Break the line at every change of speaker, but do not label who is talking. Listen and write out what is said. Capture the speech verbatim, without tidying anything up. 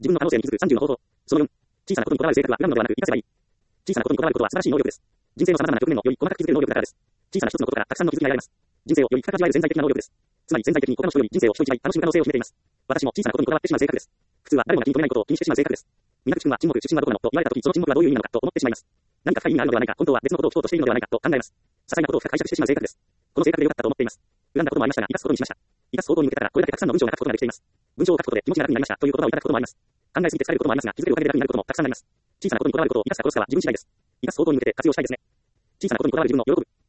自分の可能性に気づくさんじゅうの方法。そのよん、小さなことにこだわる性格は恨むのではなく活かせばいい。小さなことにこだわることは素晴らしい能力です。人生の様々な局面をより細かく気づける能力だからです。小さな一つのことからたくさんの気づきが得られます。人生をより深く味わえる潜在的な能力です。つまり潜在的に他の人より人生を人一倍楽しむ可能性を秘めています。私も小さなことにこだわってしまう性格です。普通は誰もが気に留めないことを気にしてしまう性格です。皆口君は沈黙、出身はどこなのと言われたとき、その沈黙はどういう意味なのかと思ってしまいます。何か深い意味があるのではないか、本当は別のことを聞こうとしているのではないかと考えます。些細なことを深く解釈してしまう性格です。この性格で良かったと思っています。恨んだこともありましたが、生かすことにしました。生かす方向に向けたら、これだけたくさんの文章が書くことができています。文章を書くことで気持ちが楽になりましたという言葉をいただくこともあります。考えすぎて疲れることもありますが、気づけるおかげで楽になることもたくさんあります。小さなことにこだわることを生かすか殺すかは自分次第です。生かす方向に向けて活用したいですね。小さなことにこだわる自分の喜ぶ。